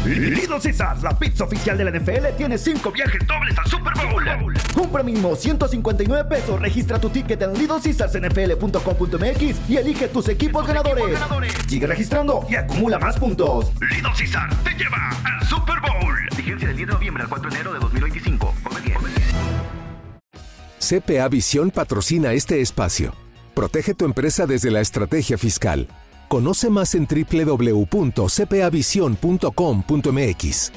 Little Caesars, la pizza oficial de la NFL, tiene 5 viajes dobles al Super Bowl. Compra mínimo 159 pesos, registra tu ticket en littlecaesarsnfl.com.mx y elige tus equipos ganadores. Sigue registrando y acumula más puntos. Little Caesars te lleva al Super Bowl. Vigencia del 10 de noviembre al 4 de enero de 2025. Come bien. CPA Visión patrocina este espacio. Protege tu empresa desde la estrategia fiscal. Conoce más en www.cpavision.com.mx.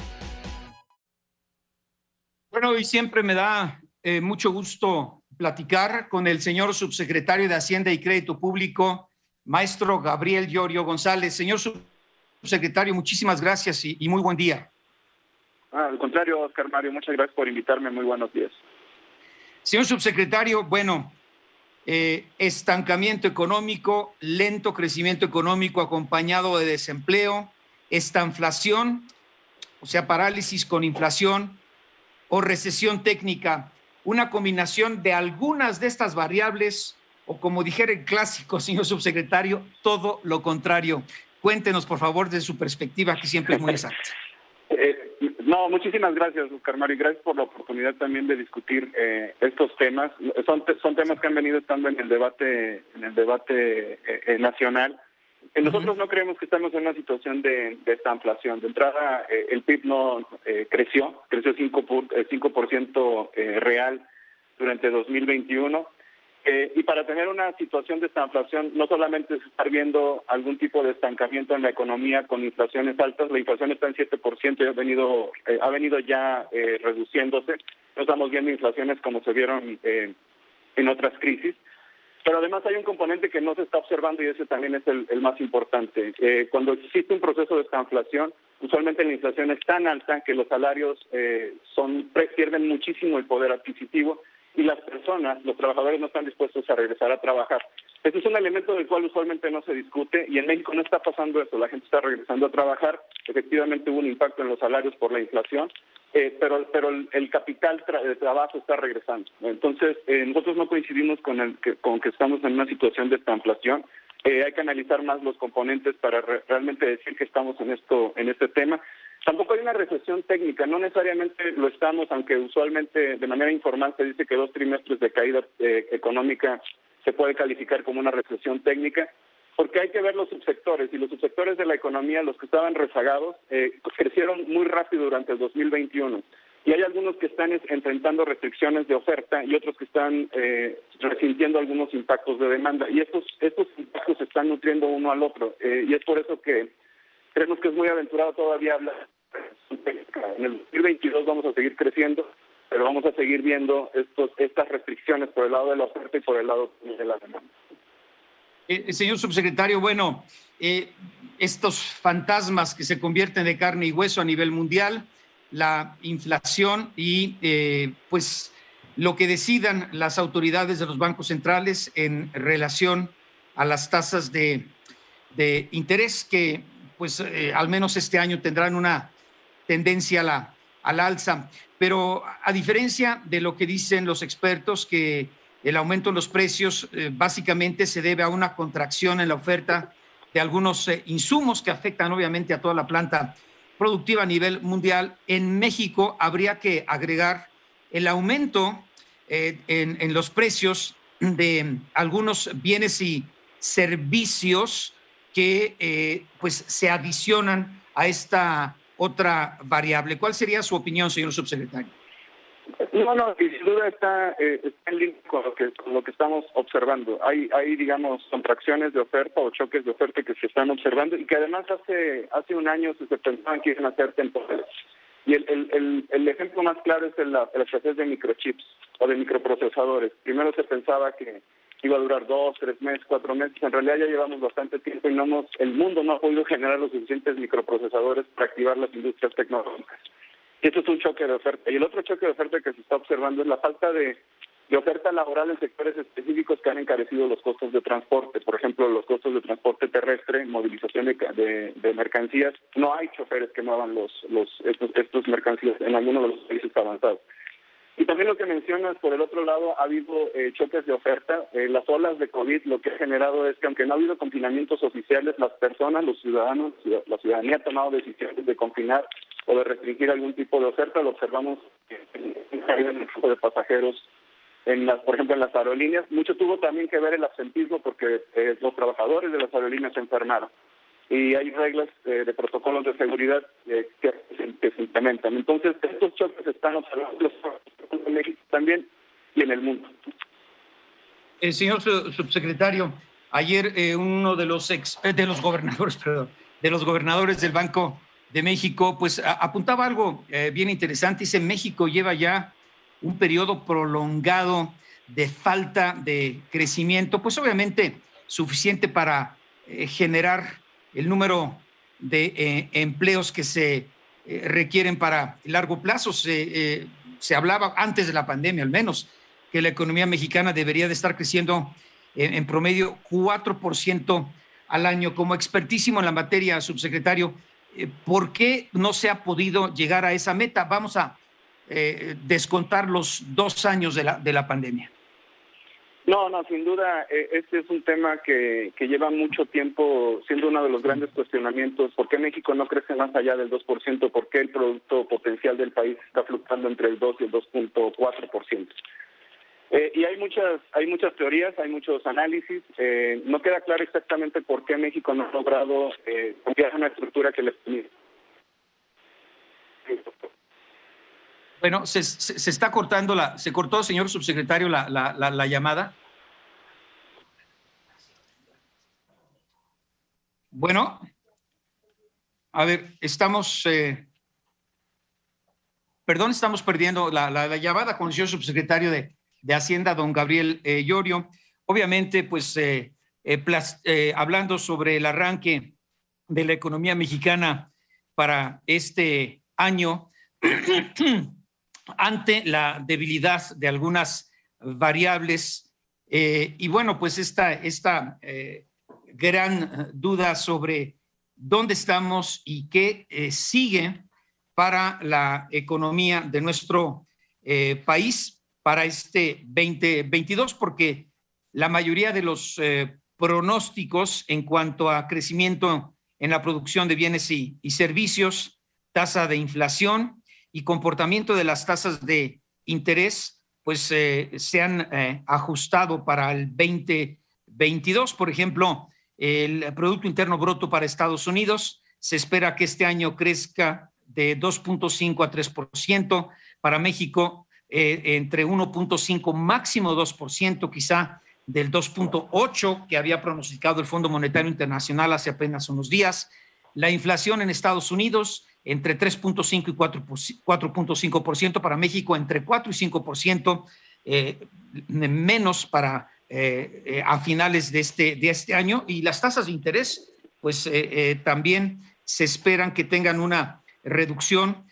Bueno, hoy siempre me da mucho gusto platicar con el señor subsecretario de Hacienda y Crédito Público, maestro Gabriel Llorio González. Señor subsecretario, muchísimas gracias y muy buen día. Al contrario, Oscar Mario, muchas gracias por invitarme. Muy buenos días. Señor subsecretario, bueno, estancamiento económico, lento crecimiento económico acompañado de desempleo, estanflación, o sea, parálisis con inflación o recesión técnica, una combinación de algunas de estas variables o, como dijera el clásico, señor subsecretario, todo lo contrario. Cuéntenos, por favor, desde su perspectiva, que siempre es muy exacta. No, muchísimas gracias, Oscar Mario, y gracias por la oportunidad también de discutir estos temas. Son temas que han venido estando en el debate nacional. Nosotros no creemos que estamos en una situación de estanflación. De entrada, el PIB no creció 5% real durante 2021. Y para tener una situación de estanflación, no solamente es estar viendo algún tipo de estancamiento en la economía con inflaciones altas, la inflación está en 7% y ha venido ya reduciéndose. No estamos viendo inflaciones como se vieron en otras crisis. Pero además hay un componente que no se está observando y ese también es el más importante. Cuando existe un proceso de estanflación, usualmente la inflación es tan alta que los salarios pierden muchísimo el poder adquisitivo y las personas, los trabajadores, no están dispuestos a regresar a trabajar. Este es un elemento del cual usualmente no se discute y en México no está pasando eso. La gente está regresando a trabajar. Efectivamente hubo un impacto en los salarios por la inflación, pero el capital de trabajo está regresando. Entonces, nosotros no coincidimos con que estamos en una situación de estanflación. Hay que analizar más los componentes para realmente decir que estamos en este tema. Tampoco hay una recesión técnica, no necesariamente lo estamos, aunque usualmente de manera informal se dice que 2 trimestres de caída económica se puede calificar como una recesión técnica, porque hay que ver los subsectores, y los subsectores de la economía, los que estaban rezagados, crecieron muy rápido durante el 2021, y hay algunos que están enfrentando restricciones de oferta y otros que están resintiendo algunos impactos de demanda, y estos impactos se están nutriendo uno al otro, y es por eso que creemos que es muy aventurado todavía hablar. En el 2022 vamos a seguir creciendo, pero vamos a seguir viendo estas restricciones por el lado de la oferta y por el lado de la demanda. Señor subsecretario, bueno, estos fantasmas que se convierten de carne y hueso a nivel mundial, la inflación y pues lo que decidan las autoridades de los bancos centrales en relación a las tasas de interés que pues al menos este año tendrán una tendencia a la alza. Pero a diferencia de lo que dicen los expertos, que el aumento en los precios básicamente se debe a una contracción en la oferta de algunos insumos que afectan obviamente a toda la planta productiva a nivel mundial, en México habría que agregar el aumento en los precios de algunos bienes y servicios que pues se adicionan a esta otra variable. ¿Cuál sería su opinión, señor subsecretario? No, y sin duda está en línea con lo que estamos observando. Hay digamos, contracciones de oferta o choques de oferta que se están observando y que además hace un año se pensaban que iban a ser temporales. Y el ejemplo más claro es la escasez de microchips o de microprocesadores. Primero se pensaba que iba a durar 2, 3 meses, 4 meses. En realidad ya llevamos bastante tiempo y el mundo no ha podido generar los suficientes microprocesadores para activar las industrias tecnológicas. Y esto es un choque de oferta. Y el otro choque de oferta que se está observando es la falta de oferta laboral en sectores específicos que han encarecido los costos de transporte. Por ejemplo, los costos de transporte terrestre, movilización de mercancías. No hay choferes que muevan estos mercancías en algunos de los países avanzados. Y también lo que mencionas, por el otro lado, ha habido choques de oferta. Las olas de COVID lo que ha generado es que, aunque no ha habido confinamientos oficiales, las personas, los ciudadanos, la ciudadanía ha tomado decisiones de confinar o de restringir algún tipo de oferta. Lo observamos en el flujo de pasajeros, por ejemplo, en las aerolíneas. Mucho tuvo también que ver el absentismo porque los trabajadores de las aerolíneas se enfermaron. Y hay reglas de protocolos de seguridad que se implementan. Entonces, estos choques están observando en México también y en el mundo. Señor subsecretario, ayer uno de los gobernadores del Banco de México, pues apuntaba algo bien interesante. Dice, México lleva ya un periodo prolongado de falta de crecimiento, pues obviamente suficiente para generar el número de empleos que se requieren para el largo plazo. Se hablaba antes de la pandemia, al menos, que la economía mexicana debería de estar creciendo en promedio 4% al año. Como expertísimo en la materia, subsecretario, ¿por qué no se ha podido llegar a esa meta? Vamos a descontar los 2 años de la pandemia. No, sin duda, este es un tema que lleva mucho tiempo siendo uno de los grandes cuestionamientos. ¿Por qué México no crece más allá del 2%? ¿Por qué el producto potencial del país está fluctuando entre el 2 y el 2.4%? Y hay muchas teorías, hay muchos análisis. No queda claro exactamente por qué México no ha logrado cambiar una estructura que le permita. Bueno, se está cortando se cortó, señor subsecretario, la llamada. Bueno, a ver, estamos perdiendo la llamada con el señor subsecretario de Hacienda, don Gabriel Llorio. Obviamente, pues hablando sobre el arranque de la economía mexicana para este año, ante la debilidad de algunas variables y bueno, pues esta gran duda sobre dónde estamos y qué sigue para la economía de nuestro país para este 2022, porque la mayoría de los pronósticos en cuanto a crecimiento en la producción de bienes y servicios, tasa de inflación y comportamiento de las tasas de interés, pues se han ajustado para el 2022. Por ejemplo, el Producto Interno Bruto para Estados Unidos se espera que este año crezca de 2.5 a 3%, para México entre 1.5 máximo 2%, quizá del 2.8 que había pronosticado el Fondo Monetario Internacional hace apenas unos días. La inflación en Estados Unidos entre 3.5 y 4.5%, para México entre 4 y 5%, menos para a finales de este año. Y las tasas de interés, pues también se esperan que tengan una reducción,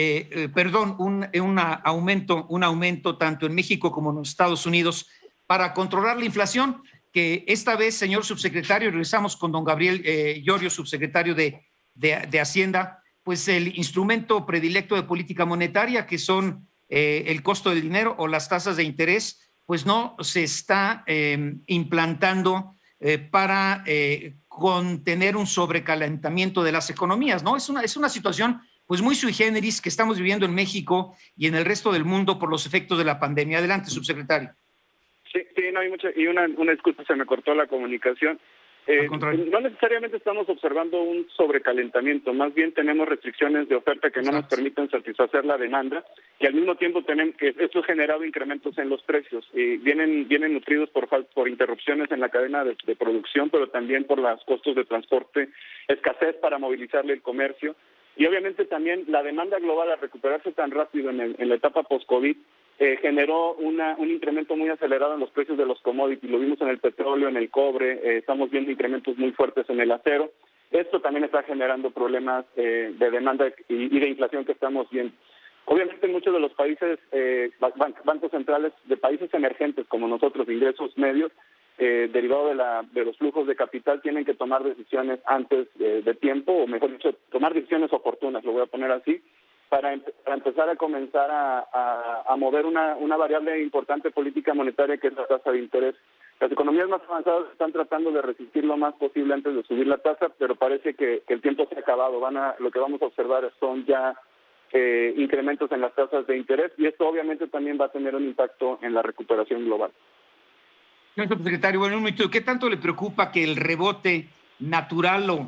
un aumento tanto en México como en los Estados Unidos para controlar la inflación, que esta vez, señor subsecretario, regresamos con don Gabriel Llorio, subsecretario de Hacienda, pues el instrumento predilecto de política monetaria, que son el costo del dinero o las tasas de interés, pues no se está implantando para contener un sobrecalentamiento de las economías, ¿no? Es una situación pues muy sui generis que estamos viviendo en México y en el resto del mundo por los efectos de la pandemia. Adelante, subsecretario. Sí, no hay mucho, y una disculpa, se me cortó la comunicación. No necesariamente estamos observando un sobrecalentamiento, más bien tenemos restricciones de oferta que no nos permiten satisfacer la demanda, y al mismo tiempo tenemos que esto ha generado incrementos en los precios, y vienen nutridos por interrupciones en la cadena de producción, pero también por los costos de transporte, escasez para movilizarle el comercio, y obviamente también la demanda global al recuperarse tan rápido en la etapa post-COVID generó un incremento muy acelerado en los precios de los commodities. Lo vimos en el petróleo, en el cobre, estamos viendo incrementos muy fuertes en el acero. Esto también está generando problemas de demanda y de inflación que estamos viendo. Obviamente muchos de los países, bancos centrales de países emergentes como nosotros, de ingresos medios, derivado de los flujos de capital, tienen que tomar decisiones antes de tiempo, o mejor dicho, tomar decisiones oportunas, lo voy a poner así, para empezar a comenzar a mover una variable importante política monetaria, que es la tasa de interés. Las economías más avanzadas están tratando de resistir lo más posible antes de subir la tasa, pero parece que el tiempo se ha acabado. Lo que vamos a observar son ya incrementos en las tasas de interés, y esto obviamente también va a tener un impacto en la recuperación global. Señor subsecretario, bueno, un momento, ¿qué tanto le preocupa que el rebote natural o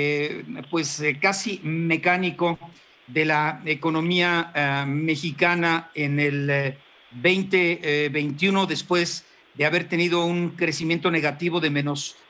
casi mecánico de la economía mexicana en el 2021, después de haber tenido un crecimiento negativo de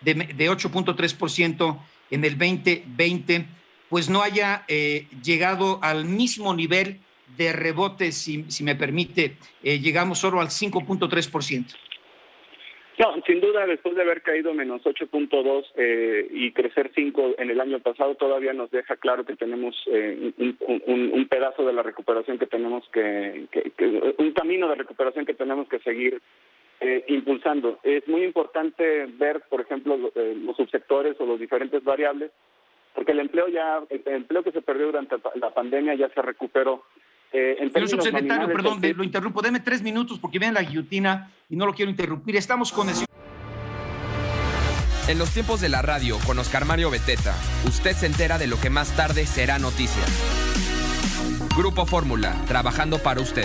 8.3% en el 2020, pues no haya llegado al mismo nivel de rebote, si me permite, llegamos solo al 5.3%? No, sin duda, después de haber caído menos 8.2 y crecer 5 en el año pasado, todavía nos deja claro que tenemos un pedazo de la recuperación que tenemos un camino de recuperación que tenemos que seguir impulsando. Es muy importante ver, por ejemplo, los subsectores o los diferentes variables, porque el empleo que se perdió durante la pandemia ya se recuperó. Señor subsecretario, perdón, lo interrumpo, deme 3 minutos porque viene la guillotina y no lo quiero interrumpir. Estamos con el... En los tiempos de la radio con Oscar Mario Beteta, usted se entera de lo que más tarde será noticia. Grupo Fórmula, trabajando para usted.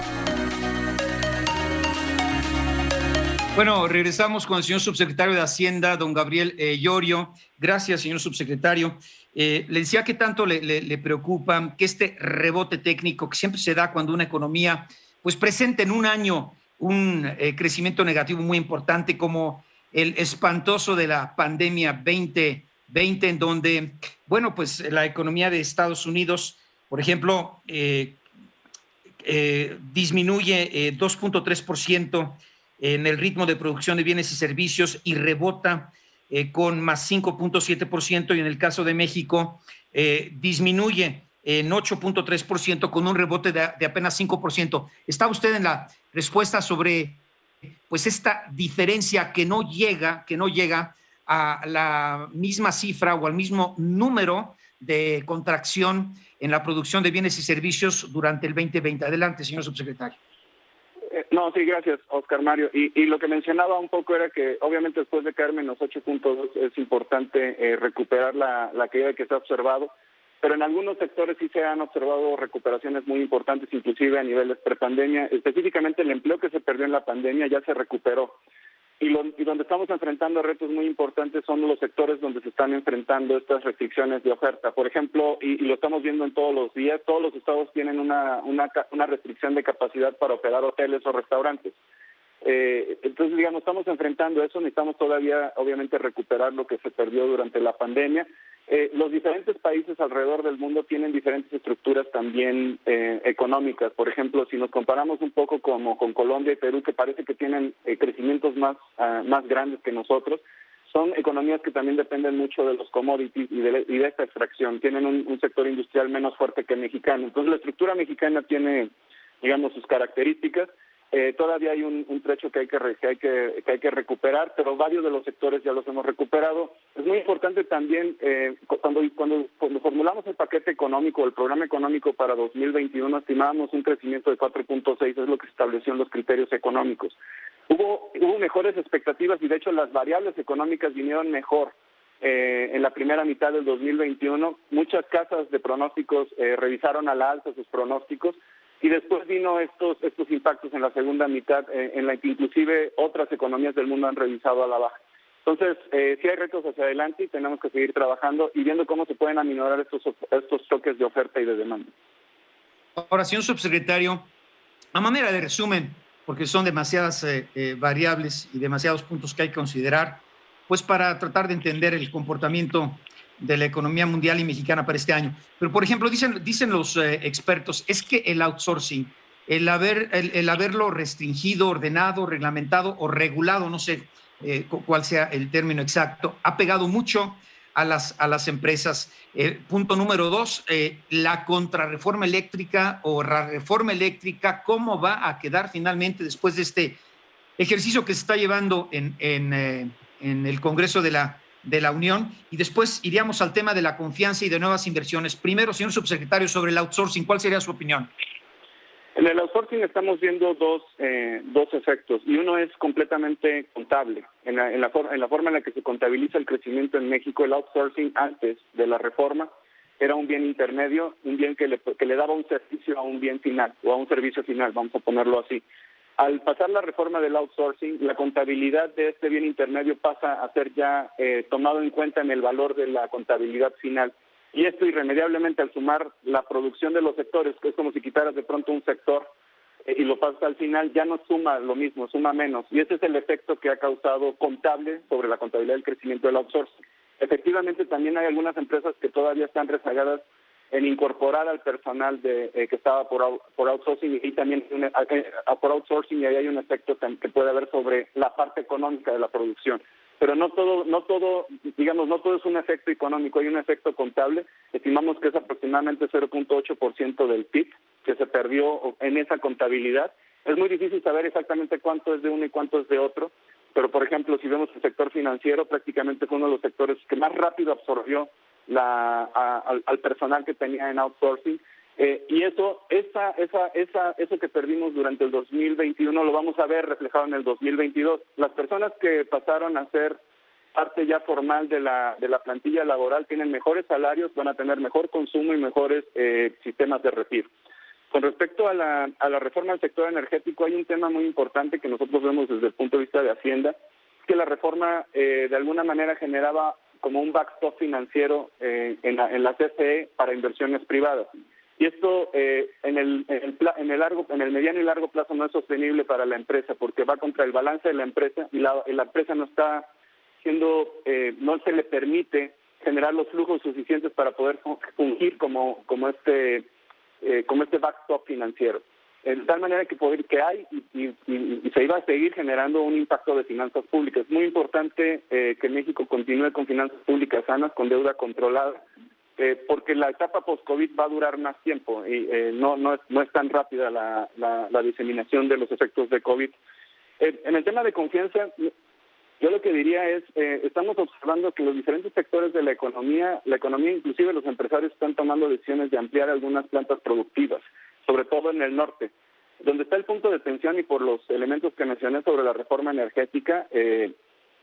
Bueno, regresamos con el señor subsecretario de Hacienda, don Gabriel Llorio. Gracias, señor subsecretario. Le decía que tanto le preocupa que este rebote técnico que siempre se da cuando una economía pues presenta en un año un crecimiento negativo muy importante, como el espantoso de la pandemia 2020, en donde, bueno, pues la economía de Estados Unidos, por ejemplo, disminuye 2.3% en el ritmo de producción de bienes y servicios y rebota con más 5.7%, y en el caso de México disminuye en 8.3% con un rebote de apenas 5%. ¿Está usted en la respuesta sobre pues esta diferencia que no llega a la misma cifra o al mismo número de contracción en la producción de bienes y servicios durante el 2020? Adelante, señor subsecretario. No, sí, gracias, Oscar Mario. Y lo que mencionaba un poco era que obviamente después de caer menos 8.2 es importante recuperar la caída que se ha observado, pero en algunos sectores sí se han observado recuperaciones muy importantes, inclusive a niveles prepandemia. Específicamente el empleo que se perdió en la pandemia ya se recuperó. Y donde estamos enfrentando retos muy importantes son los sectores donde se están enfrentando estas restricciones de oferta. Por ejemplo, y lo estamos viendo en todos los días, todos los estados tienen una restricción de capacidad para operar hoteles o restaurantes. Entonces, digamos, estamos enfrentando eso, necesitamos todavía, obviamente, recuperar lo que se perdió durante la pandemia. Los diferentes países alrededor del mundo tienen diferentes estructuras también económicas. Por ejemplo, si nos comparamos un poco como con Colombia y Perú, que parece que tienen crecimientos más grandes que nosotros, son economías que también dependen mucho de los commodities y de esta extracción. Tienen un sector industrial menos fuerte que el mexicano. Entonces, la estructura mexicana tiene, digamos, sus características. Todavía hay un trecho que hay que recuperar, pero varios de los sectores ya los hemos recuperado. Es muy importante también, cuando formulamos el paquete económico, el programa económico para 2021, estimábamos un crecimiento de 4.6, es lo que se estableció en los criterios económicos. Hubo mejores expectativas y de hecho las variables económicas vinieron mejor en la primera mitad del 2021. Muchas casas de pronósticos revisaron a la alza sus pronósticos. Y después vino estos impactos en la segunda mitad, en la que inclusive otras economías del mundo han revisado a la baja. Entonces, sí hay retos hacia adelante y tenemos que seguir trabajando y viendo cómo se pueden aminorar estos choques de oferta y de demanda. Ahora, señor subsecretario, a manera de resumen, porque son demasiadas variables y demasiados puntos que hay que considerar, pues para tratar de entender el comportamiento de la economía mundial y mexicana para este año. Pero, por ejemplo, dicen los expertos, es que el outsourcing, el haberlo restringido, ordenado, reglamentado o regulado, no sé cuál sea el término exacto, ha pegado mucho a las empresas. Punto número 2, la contrarreforma eléctrica o la reforma eléctrica, ¿cómo va a quedar finalmente después de este ejercicio que se está llevando en el Congreso de la Unión? Y después iríamos al tema de la confianza y de nuevas inversiones. Primero, señor subsecretario, sobre el outsourcing, ¿cuál sería su opinión? En el outsourcing estamos viendo dos efectos, y uno es completamente contable. En la forma en la que se contabiliza el crecimiento en México, el outsourcing antes de la reforma era un bien intermedio, un bien que le daba un servicio a un bien final, o a un servicio final, vamos a ponerlo así. Al pasar la reforma del outsourcing, la contabilidad de este bien intermedio pasa a ser ya tomado en cuenta en el valor de la contabilidad final. Y esto irremediablemente, al sumar la producción de los sectores, que es como si quitaras de pronto un sector y lo pasas al final, ya no suma lo mismo, suma menos. Y ese es el efecto que ha causado contable sobre la contabilidad del crecimiento del outsourcing. Efectivamente, también hay algunas empresas que todavía están rezagadas en incorporar al personal que estaba por outsourcing, y también por outsourcing, y ahí hay un efecto que puede haber sobre la parte económica de la producción. Pero no todo es un efecto económico, hay un efecto contable. Estimamos que es aproximadamente 0.8% del PIB que se perdió en esa contabilidad. Es muy difícil saber exactamente cuánto es de uno y cuánto es de otro, pero por ejemplo, si vemos el sector financiero, prácticamente fue uno de los sectores que más rápido absorbió al personal que tenía en outsourcing, y eso que perdimos durante el 2021 lo vamos a ver reflejado en el 2022. Las personas que pasaron a ser parte ya formal de la plantilla laboral tienen mejores salarios, van a tener mejor consumo y mejores sistemas de retiro. Con respecto a la reforma del sector energético, hay un tema muy importante que nosotros vemos desde el punto de vista de Hacienda, que la reforma de alguna manera generaba como un backstop financiero en la CFE para inversiones privadas. Y esto en el mediano y largo plazo no es sostenible para la empresa, porque va contra el balance de la empresa, y la empresa no está no se le permite generar los flujos suficientes para poder fungir como este backstop financiero. De tal manera que hay y se iba a seguir generando un impacto de finanzas públicas. Es muy importante que México continúe con finanzas públicas sanas, con deuda controlada, porque la etapa post-COVID va a durar más tiempo y no es tan rápida la diseminación de los efectos de COVID. En el tema de confianza, yo lo que diría es, estamos observando que los diferentes sectores de la economía, inclusive los empresarios, están tomando decisiones de ampliar algunas plantas productivas, sobre todo en el norte, donde está el punto de tensión, y por los elementos que mencioné sobre la reforma energética, es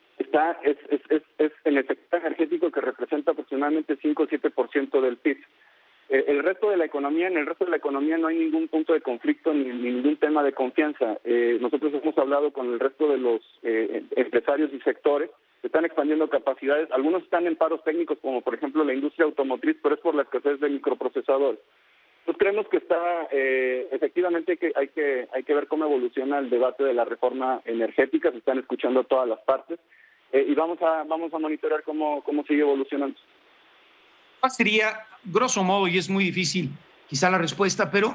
en el sector energético, que representa aproximadamente 5 o 7% del PIB. En el resto de la economía no hay ningún punto de conflicto ni ningún tema de confianza. Nosotros hemos hablado con el resto de los empresarios y sectores, están expandiendo capacidades, algunos están en paros técnicos, como por ejemplo la industria automotriz, pero es por la escasez de microprocesadores. Entonces creemos que efectivamente hay que ver cómo evoluciona el debate de la reforma energética, se están escuchando todas las partes, y vamos a monitorear cómo sigue evolucionando. ¿Cuál sería, grosso modo, y es muy difícil quizá la respuesta, pero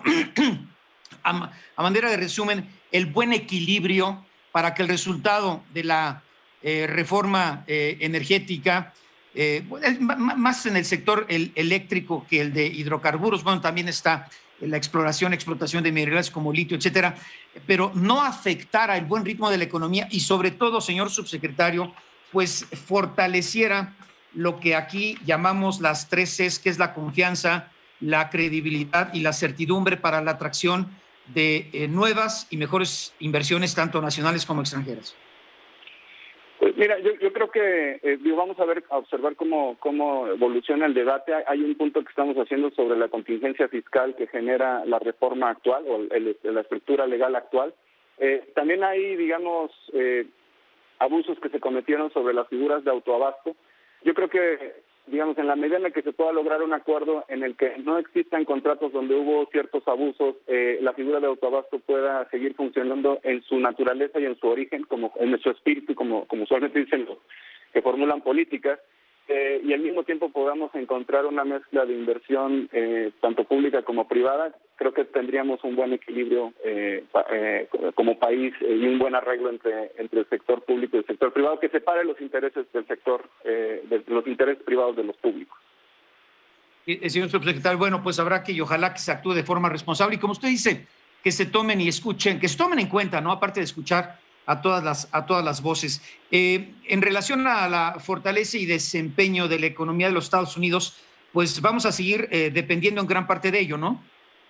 a manera de resumen, el buen equilibrio para que el resultado de la reforma energética, más en el sector eléctrico que el de hidrocarburos, bueno, también está la explotación de minerales como litio, etcétera, pero no afectara el buen ritmo de la economía y sobre todo, señor subsecretario, pues fortaleciera lo que aquí llamamos las 3 Cs, que es la confianza, la credibilidad y la certidumbre para la atracción de nuevas y mejores inversiones, tanto nacionales como extranjeras. Pues mira, yo creo que vamos a observar cómo evoluciona el debate. Hay un punto que estamos haciendo sobre la contingencia fiscal que genera la reforma actual o la estructura legal actual. También hay, abusos que se cometieron sobre las figuras de autoabasto. Yo creo que, en la medida en la que se pueda lograr un acuerdo en el que no existan contratos donde hubo ciertos abusos, la figura de autoabasto pueda seguir funcionando en su naturaleza y en su origen, como en su espíritu, como usualmente dicen los que formulan políticas, y al mismo tiempo podamos encontrar una mezcla de inversión tanto pública como privada. Creo que tendríamos un buen equilibrio como país y un buen arreglo entre el sector público y el sector privado, que separe los intereses del sector, de los intereses privados de los públicos. Señor subsecretario, bueno, pues habrá que, y ojalá que se actúe de forma responsable, y como usted dice, que se tomen y escuchen, que se tomen en cuenta, ¿no? Aparte de escuchar a todas las voces. En relación a la fortaleza y desempeño de la economía de los Estados Unidos, pues vamos a seguir dependiendo en gran parte de ello, ¿no?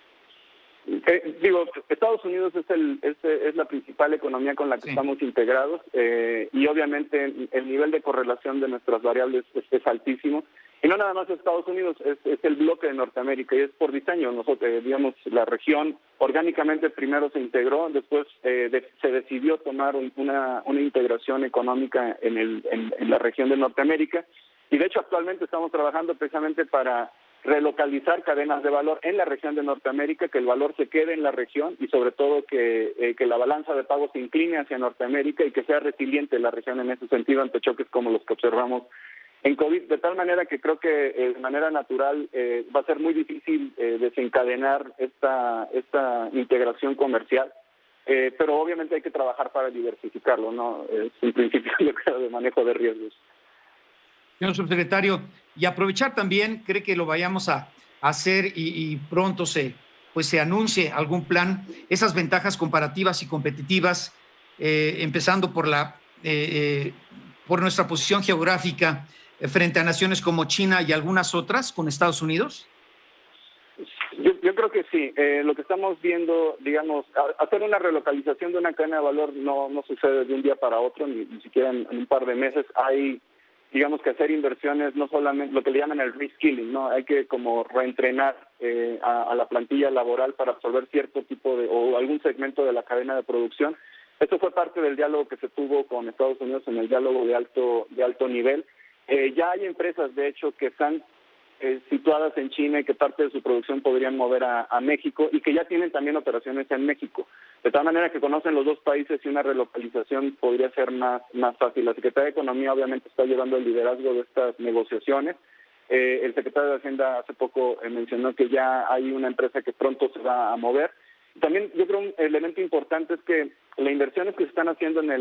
Estados Unidos es la principal economía con la que estamos integrados, y obviamente el nivel de correlación de nuestras variables es altísimo, Y no nada más Estados Unidos, es el bloque de Norteamérica y es por diseño. Nosotros, digamos, la región orgánicamente primero se integró, después se decidió tomar una integración económica en la región de Norteamérica. Y de hecho actualmente estamos trabajando precisamente para relocalizar cadenas de valor en la región de Norteamérica, que el valor se quede en la región y sobre todo que la balanza de pagos se incline hacia Norteamérica y que sea resiliente la región en ese sentido ante choques como los que observamos en COVID, de tal manera que creo que de manera natural va a ser muy difícil desencadenar esta integración comercial, pero obviamente hay que trabajar para diversificarlo, ¿no? Es un principio, yo creo, de manejo de riesgos. Señor subsecretario, y aprovechar también, cree que lo vayamos a hacer y pronto se anuncie algún plan, esas ventajas comparativas y competitivas, empezando por nuestra posición geográfica frente a naciones como China y algunas otras con Estados Unidos? Yo creo que sí. Lo que estamos viendo, digamos, hacer una relocalización de una cadena de valor no sucede de un día para otro, ni siquiera en un par de meses. Hay, digamos, que hacer inversiones, no solamente lo que le llaman el reskilling, ¿no? Hay que como reentrenar a la plantilla laboral para absorber cierto tipo o algún segmento de la cadena de producción. Esto fue parte del diálogo que se tuvo con Estados Unidos en el diálogo de alto nivel. Ya hay empresas, de hecho, que están situadas en China y que parte de su producción podrían mover a México y que ya tienen también operaciones en México. De tal manera que conocen los dos países y una relocalización podría ser más fácil. La Secretaría de Economía obviamente está llevando el liderazgo de estas negociaciones. El secretario de Hacienda hace poco mencionó que ya hay una empresa que pronto se va a mover. También yo creo un elemento importante es que las inversiones que se están haciendo en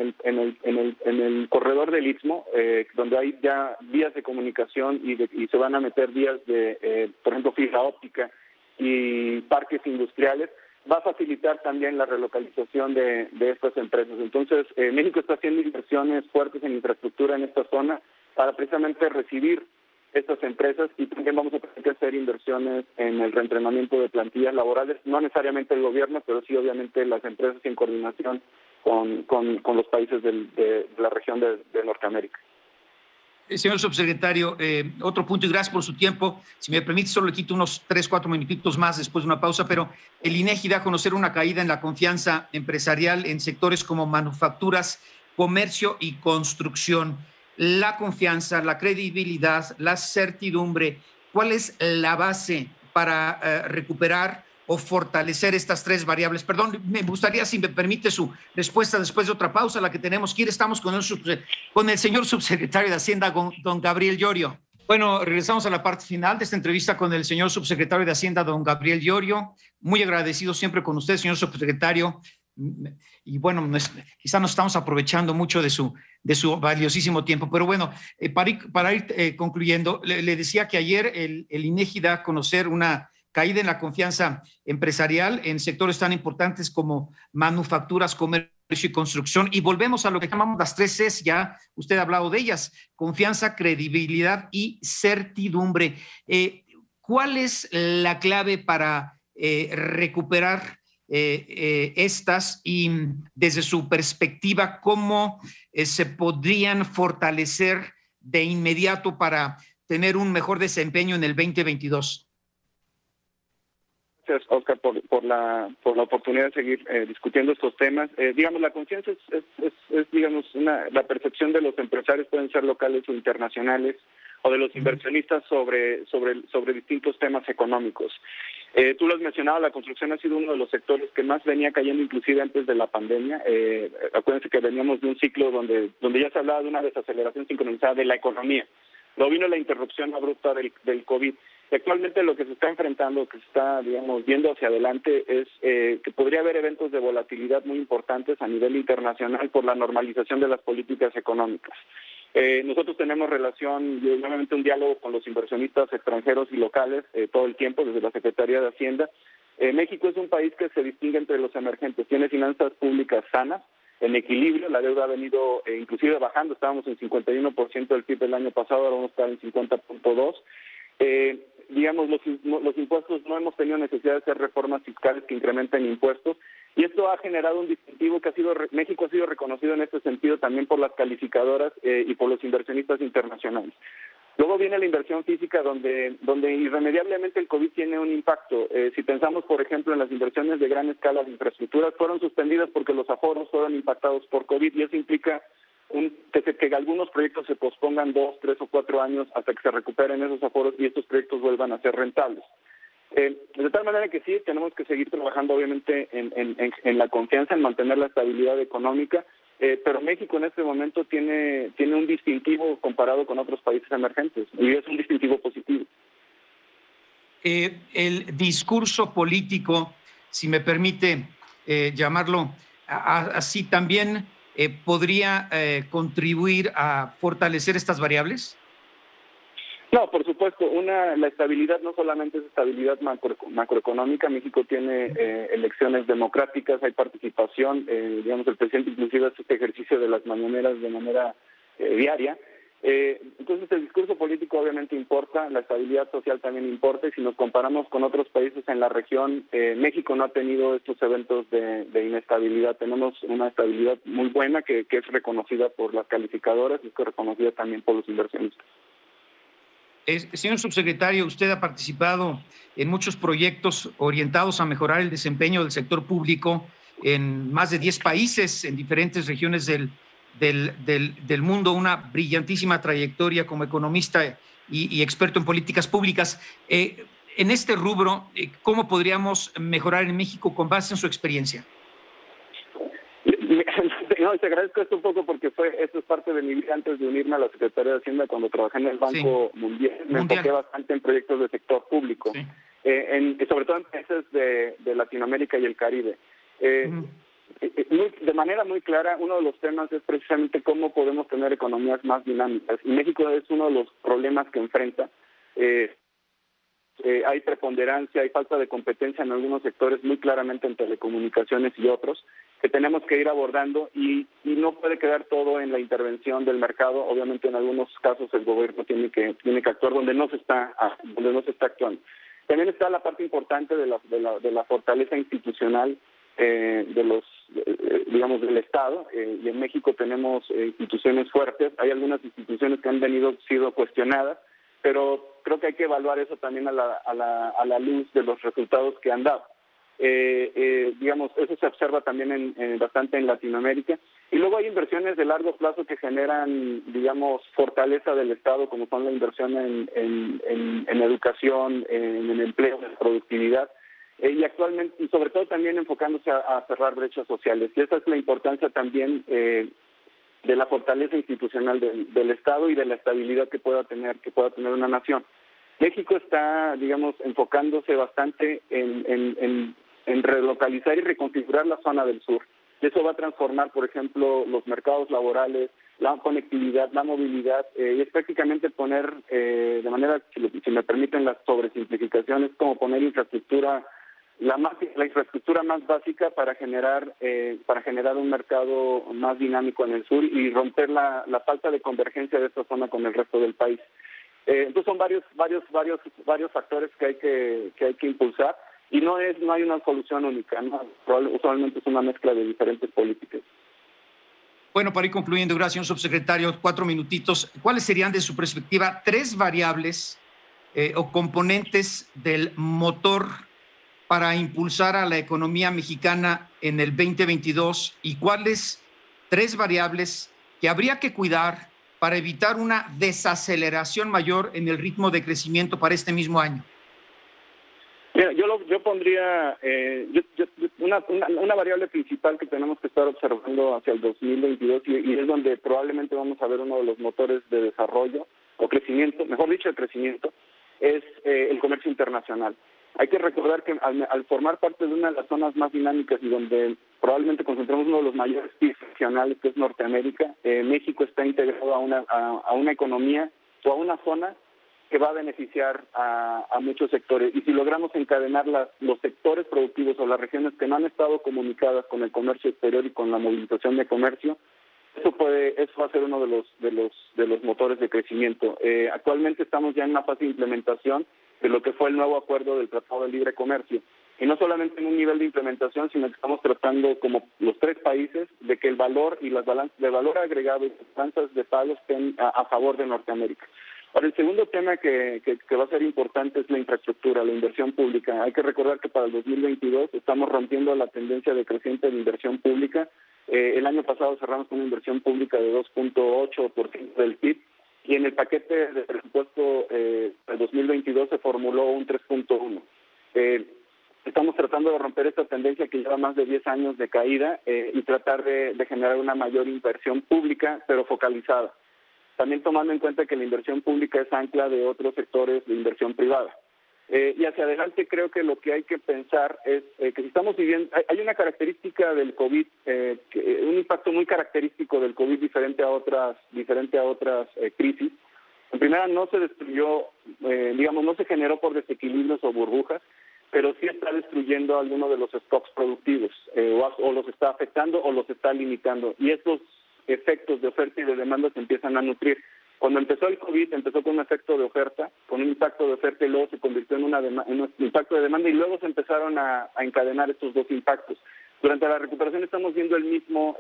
el corredor del Istmo, donde hay ya vías de comunicación y se van a meter vías de, por ejemplo, fibra óptica y parques industriales, va a facilitar también la relocalización de estas empresas. Entonces, México está haciendo inversiones fuertes en infraestructura en esta zona para precisamente recibir estas empresas y también vamos a tener que hacer inversiones en el reentrenamiento de plantillas laborales, no necesariamente el gobierno, pero sí obviamente las empresas en coordinación con los países de la región de Norteamérica. Señor subsecretario, otro punto y gracias por su tiempo. Si me permite, solo le quito unos 3-4 minutitos más después de una pausa, pero el INEGI da a conocer una caída en la confianza empresarial en sectores como manufacturas, comercio y construcción. La confianza, la credibilidad, la certidumbre, ¿cuál es la base para recuperar o fortalecer estas tres variables? Perdón, me gustaría, si me permite, su respuesta después de otra pausa, la que tenemos que ir. Estamos con el señor subsecretario de Hacienda, don Gabriel Llorio. Bueno, regresamos a la parte final de esta entrevista con el señor subsecretario de Hacienda, don Gabriel Llorio. Muy agradecido siempre con usted, señor subsecretario. Y bueno, quizá nos estamos aprovechando mucho de su valiosísimo tiempo, pero bueno, para ir concluyendo, le decía que ayer el INEGI da a conocer una caída en la confianza empresarial en sectores tan importantes como manufacturas, comercio y construcción, y volvemos a lo que llamamos las 3 Cs, ya usted ha hablado de ellas: confianza, credibilidad y certidumbre. ¿Cuál es la clave para recuperar estas, y desde su perspectiva, cómo se podrían fortalecer de inmediato para tener un mejor desempeño en el 2022? Gracias, Oscar, por la oportunidad de seguir discutiendo estos temas. Digamos, la confianza es digamos, la percepción de los empresarios, pueden ser locales o internacionales, o de los inversionistas sobre distintos temas económicos. Tú lo has mencionado, la construcción ha sido uno de los sectores que más venía cayendo inclusive antes de la pandemia. Acuérdense que veníamos de un ciclo donde ya se hablaba de una desaceleración sincronizada de la economía. Luego vino la interrupción abrupta del COVID. Y actualmente lo que se está enfrentando, que se está, digamos, viendo hacia adelante, es que podría haber eventos de volatilidad muy importantes a nivel internacional por la normalización de las políticas económicas. Nosotros tenemos relación y obviamente un diálogo con los inversionistas extranjeros y locales todo el tiempo desde la Secretaría de Hacienda. México es un país que se distingue entre los emergentes, tiene finanzas públicas sanas, en equilibrio, la deuda ha venido inclusive bajando, estábamos en 51% del PIB el año pasado, ahora vamos a estar en 50.2%. Digamos, los impuestos, no hemos tenido necesidad de hacer reformas fiscales que incrementen impuestos, y esto ha generado un distintivo que México ha sido reconocido en este sentido también por las calificadoras y por los inversionistas internacionales. Luego viene la inversión física, donde irremediablemente el COVID tiene un impacto. Si pensamos, por ejemplo, en las inversiones de gran escala de infraestructuras, fueron suspendidas porque los aforos fueron impactados por COVID, y eso implica que algunos proyectos se pospongan 2, 3 o 4 años hasta que se recuperen esos aforos y estos proyectos vuelvan a ser rentables. De tal manera que sí, tenemos que seguir trabajando obviamente en la confianza, en mantener la estabilidad económica, pero México en este momento tiene un distintivo comparado con otros países emergentes, y es un distintivo positivo. El discurso político, si me permite llamarlo así, también podría contribuir a fortalecer estas variables. No, por supuesto. La estabilidad no solamente es estabilidad macroeconómica. México tiene elecciones democráticas, hay participación, digamos, el presidente inclusive hace este ejercicio de las mañaneras de manera diaria. Entonces el discurso político obviamente importa, la estabilidad social también importa, y si nos comparamos con otros países en la región, México no ha tenido estos eventos de inestabilidad. Tenemos una estabilidad muy buena que es reconocida por las calificadoras y que es reconocida también por los inversionistas. Señor subsecretario, usted ha participado en muchos proyectos orientados a mejorar el desempeño del sector público en más de 10 países, en diferentes regiones del mundo, una brillantísima trayectoria como economista y experto en políticas públicas. En este rubro, ¿cómo podríamos mejorar en México con base en su experiencia? No, te agradezco esto un poco porque esto es parte de mi vida antes de unirme a la Secretaría de Hacienda. Cuando trabajé en el Banco Mundial, me enfoqué bastante en proyectos de sector público, sobre todo en países de Latinoamérica y el Caribe. De manera muy clara, uno de los temas es precisamente cómo podemos tener economías más dinámicas, y México es uno de los problemas que enfrenta. Hay preponderancia, hay falta de competencia en algunos sectores, muy claramente en telecomunicaciones y otros, que tenemos que ir abordando, y no puede quedar todo en la intervención del mercado. Obviamente en algunos casos el gobierno tiene que actuar donde no se está actuando. También está la parte importante de la fortaleza institucional digamos, del Estado, y en México tenemos instituciones fuertes. Hay algunas instituciones que han sido cuestionadas, pero creo que hay que evaluar eso también a la luz de los resultados que han dado. Digamos, eso se observa también bastante en Latinoamérica. Y luego hay inversiones de largo plazo que generan, digamos, fortaleza del Estado, como son la inversión en educación, en el empleo, en productividad, y actualmente, y sobre todo también enfocándose a cerrar brechas sociales. Y esa es la importancia también de la fortaleza institucional del Estado y de la estabilidad que pueda tener una nación. México está, digamos, enfocándose bastante en relocalizar y reconfigurar la zona del sur. Eso va a transformar, por ejemplo, los mercados laborales, la conectividad, la movilidad, y es prácticamente poner, de manera, si me permiten las sobresimplificaciones, como poner infraestructura, la infraestructura más básica para generar un mercado más dinámico en el sur y romper la falta de convergencia de esta zona con el resto del país. Entonces son varios factores que hay que impulsar, y no hay una solución única, ¿no? Usualmente es una mezcla de diferentes políticas. Bueno, para ir concluyendo, gracias, señor subsecretario, 4 minutitos. ¿Cuáles serían, de su perspectiva, 3 variables o componentes del motor para impulsar a la economía mexicana en el 2022, y cuáles 3 variables que habría que cuidar para evitar una desaceleración mayor en el ritmo de crecimiento para este mismo año? Mira, yo pondría una variable principal que tenemos que estar observando hacia el 2022, y es donde probablemente vamos a ver uno de los motores de desarrollo o crecimiento, mejor dicho, el crecimiento, es el comercio internacional. Hay que recordar que al formar parte de una de las zonas más dinámicas y donde probablemente concentramos uno de los mayores PIBs regionales, que es Norteamérica, México está integrado a una economía o a una zona que va a beneficiar a muchos sectores. Y si logramos encadenar los sectores productivos o las regiones que no han estado comunicadas con el comercio exterior y con la movilización de comercio, eso va a ser uno de los motores de crecimiento. Actualmente estamos ya en una fase de implementación de lo que fue el nuevo acuerdo del Tratado de Libre Comercio. Y no solamente en un nivel de implementación, sino que estamos tratando, como los 3 países, de que el valor y las balanzas de valor agregado y las balanzas de pago estén a favor de Norteamérica. Ahora, el segundo tema que va a ser importante es la infraestructura, la inversión pública. Hay que recordar que para el 2022 estamos rompiendo la tendencia decreciente de inversión pública. El año pasado cerramos con una inversión pública de 2.8% del PIB y en el paquete de presupuesto del 2022 se formuló un 3.1%. Estamos tratando de romper esta tendencia que lleva más de 10 años de caída y tratar de generar una mayor inversión pública, pero focalizada. También tomando en cuenta que la inversión pública es ancla de otros sectores de inversión privada. Y hacia adelante creo que lo que hay que pensar es que si estamos viviendo, hay una característica del COVID, un impacto muy característico del COVID diferente a otras crisis. En primera, no se destruyó, no se generó por desequilibrios o burbujas, pero sí está destruyendo algunos de los stocks productivos, o los está afectando o los está limitando. Y estos efectos de oferta y de demanda se empiezan a nutrir. Cuando empezó el COVID, empezó con un efecto de oferta, con un impacto de oferta y luego se convirtió en un impacto de demanda y luego se empezaron a encadenar estos dos impactos. Durante la recuperación estamos viendo el mismo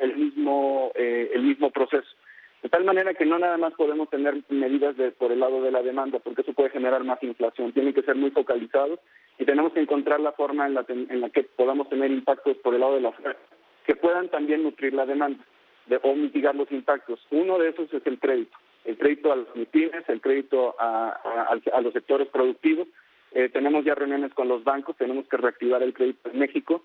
proceso. De tal manera que no nada más podemos tener medidas por el lado de la demanda, porque eso puede generar más inflación. Tienen que ser muy focalizados y tenemos que encontrar la forma en la que podamos tener impactos por el lado de la oferta, que puedan también nutrir la demanda o mitigar los impactos. Uno de esos es el crédito a las MIPYMES, el crédito a los sectores productivos. Tenemos ya reuniones con los bancos, tenemos que reactivar el crédito en México.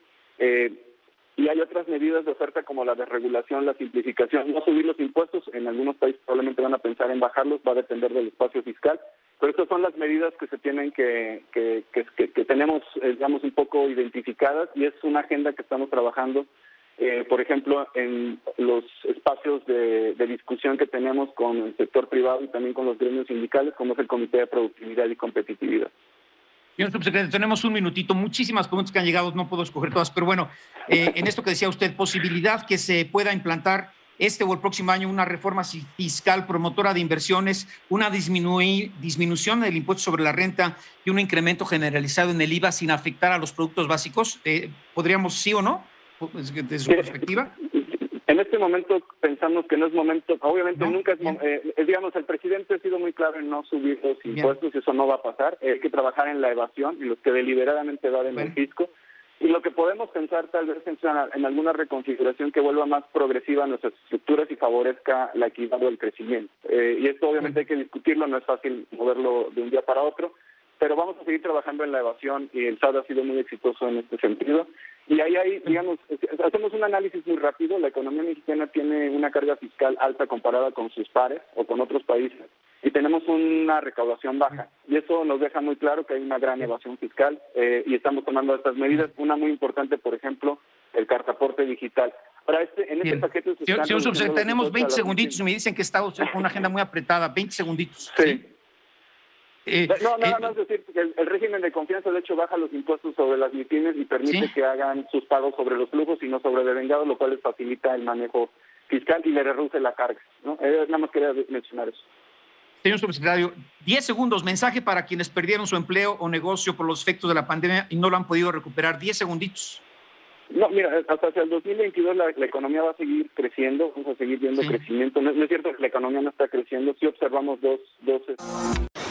Y hay otras medidas de oferta como la desregulación, la simplificación, no subir los impuestos. En algunos países probablemente van a pensar en bajarlos, va a depender del espacio fiscal. Pero estas son las medidas que se tienen que tenemos, digamos, un poco identificadas y es una agenda que estamos trabajando. Por ejemplo, en los espacios de discusión que tenemos con el sector privado y también con los gremios sindicales, como es el Comité de Productividad y Competitividad. Señor subsecretario, tenemos un minutito, muchísimas preguntas que han llegado, no puedo escoger todas, pero bueno, en esto que decía usted, posibilidad que se pueda implantar este o el próximo año una reforma fiscal promotora de inversiones, una disminución del impuesto sobre la renta y un incremento generalizado en el IVA sin afectar a los productos básicos, ¿podríamos sí o no? Desde su perspectiva. En este momento pensamos que no es momento, obviamente ¿no? Nunca es digamos, el presidente ha sido muy claro en no subir los impuestos, eso no va a pasar, hay que trabajar en la evasión y los que deliberadamente evaden el fisco, y lo que podemos pensar tal vez en alguna reconfiguración que vuelva más progresiva a nuestras estructuras y favorezca la equidad o el crecimiento, y esto obviamente hay que discutirlo, no es fácil moverlo de un día para otro, pero vamos a seguir trabajando en la evasión y el SAT ha sido muy exitoso en este sentido. Y ahí hay, digamos, hacemos un análisis muy rápido. La economía mexicana tiene una carga fiscal alta comparada con sus pares o con otros países y tenemos una recaudación baja. Y eso nos deja muy claro que hay una gran evasión fiscal y estamos tomando estas medidas. una muy importante, por ejemplo, el cartaporte digital. Ahora, en este paquete... Señor subsecretario, tenemos 20 segunditos y me dicen que está usted con una agenda muy apretada. 20 segunditos. Sí. No, nada más decir que el régimen de confianza de hecho baja los impuestos sobre las MIPYMES y permite que hagan sus pagos sobre los flujos y no sobre devengados, lo cual les facilita el manejo fiscal y le reduce la carga, ¿no? Nada más quería mencionar eso. Señor subsecretario, 10 segundos, mensaje para quienes perdieron su empleo o negocio por los efectos de la pandemia y no lo han podido recuperar. 10 segunditos. No, mira, hasta el 2022 la economía va a seguir creciendo, vamos a seguir viendo crecimiento. No es cierto que la economía no está creciendo, sí observamos dos